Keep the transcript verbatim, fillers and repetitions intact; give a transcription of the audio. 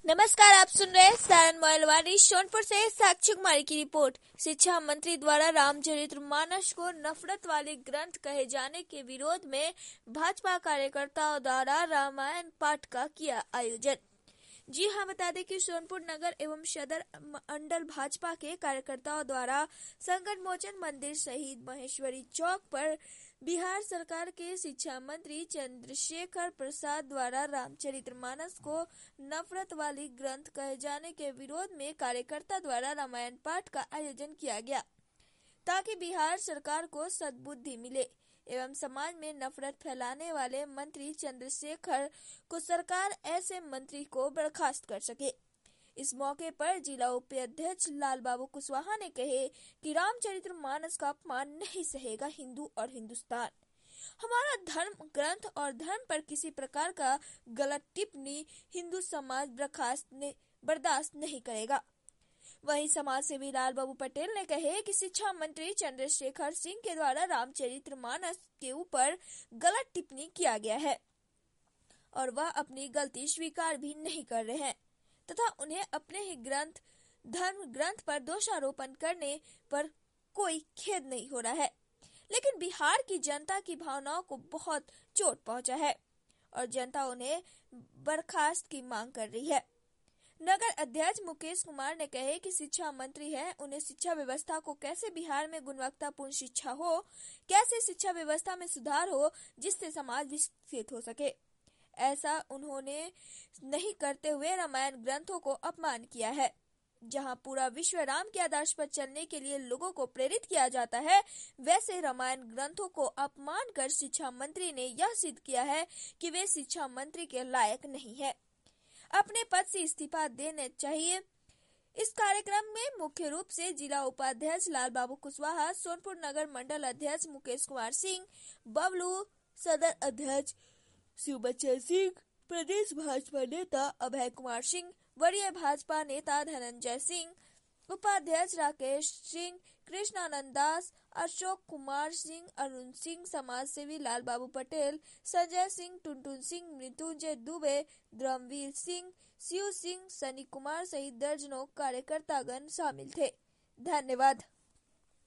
नमस्कार, आप सुन रहे हैं सारण मोइलवाड़ी सोनपुर से साक्षी कुमारी की रिपोर्ट। शिक्षा मंत्री द्वारा रामचरितमानस को नफरत वाली ग्रंथ कहे जाने के विरोध में भाजपा कार्यकर्ताओं द्वारा रामायण पाठ का किया आयोजन। जी हां, बता दें कि सोनपुर नगर एवं सदर मंडल भाजपा के कार्यकर्ताओं द्वारा संकट मोचन मंदिर शहीद महेश्वरी चौक पर बिहार सरकार के शिक्षा मंत्री चंद्रशेखर प्रसाद द्वारा रामचरितमानस को नफरत वाली ग्रंथ कहे जाने के विरोध में कार्यकर्ता द्वारा रामायण पाठ का आयोजन किया गया, ताकि बिहार सरकार को सद्बुद्धि मिले एवं समाज में नफरत फैलाने वाले मंत्री चंद्रशेखर को सरकार ऐसे मंत्री को बर्खास्त कर सके। इस मौके पर जिला उपाध्यक्ष लाल बाबू कुशवाहा ने कहे कि रामचरितमानस का अपमान नहीं सहेगा हिंदू और हिंदुस्तान। हमारा धर्म ग्रंथ और धर्म पर किसी प्रकार का गलत टिप्पणी हिंदू समाज बर्खास्त बर्दाश्त नहीं करेगा। वहीं समाज सेवी लाल बाबू पटेल ने कहे कि शिक्षा मंत्री चंद्रशेखर सिंह के द्वारा रामचरितमानस के ऊपर गलत टिप्पणी किया गया है और वह अपनी गलती स्वीकार भी नहीं कर रहे हैं तथा उन्हें अपने ही ग्रंथ धर्म ग्रंथ पर दोषारोपण करने पर कोई खेद नहीं हो रहा है। लेकिन बिहार की जनता की भावनाओं को बहुत चोट पहुंचा है और जनता उन्हें बर्खास्त की मांग कर रही है। नगर अध्यक्ष मुकेश कुमार ने कहे कि शिक्षा मंत्री है, उन्हें शिक्षा व्यवस्था को कैसे बिहार में गुणवत्तापूर्ण शिक्षा हो, कैसे शिक्षा व्यवस्था में सुधार हो जिससे समाज विकसित हो सके, ऐसा उन्होंने नहीं करते हुए रामायण ग्रंथों को अपमान किया है। जहां पूरा विश्व राम के आदर्श पर चलने के लिए लोगों को प्रेरित किया जाता है, वैसे रामायण ग्रंथों को अपमान कर शिक्षा मंत्री ने यह सिद्ध किया है कि वे शिक्षा मंत्री के लायक नहीं है, अपने पद से इस्तीफा देने चाहिए। इस कार्यक्रम में मुख्य रूप से जिला उपाध्यक्ष लाल बाबू कुशवाहा, सोनपुर नगर मंडल अध्यक्ष मुकेश कुमार सिंह, बबलू, सदर अध्यक्ष शिव बच्चन सिंह, प्रदेश भाजपा नेता अभय कुमार सिंह, वरीय भाजपा नेता धनंजय सिंह, उपाध्यक्ष राकेश सिंह, कृष्णानंद दास, अशोक कुमार सिंह, अरुण सिंह, समाज सेवी लाल बाबू पटेल, संजय सिंह, टुनटुन सिंह, मृत्युंजय दुबे, धर्मवीर सिंह, शिव सिंह, सनी कुमार सहित दर्जनों कार्यकर्तागण शामिल थे। धन्यवाद।